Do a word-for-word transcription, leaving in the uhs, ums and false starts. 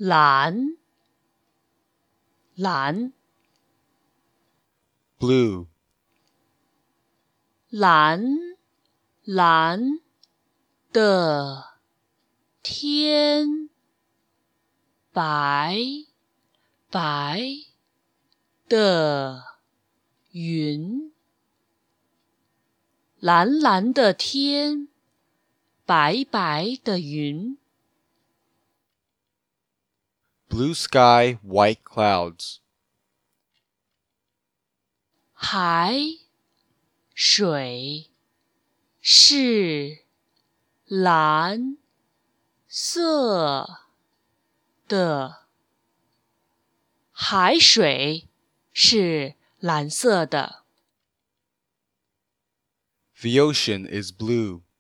蓝蓝 blue, 蓝蓝的天，白白的云，蓝蓝的天，白白的云。 blue sky, white clouds, 海水是蓝色的，海水是蓝色的。 the ocean is blue.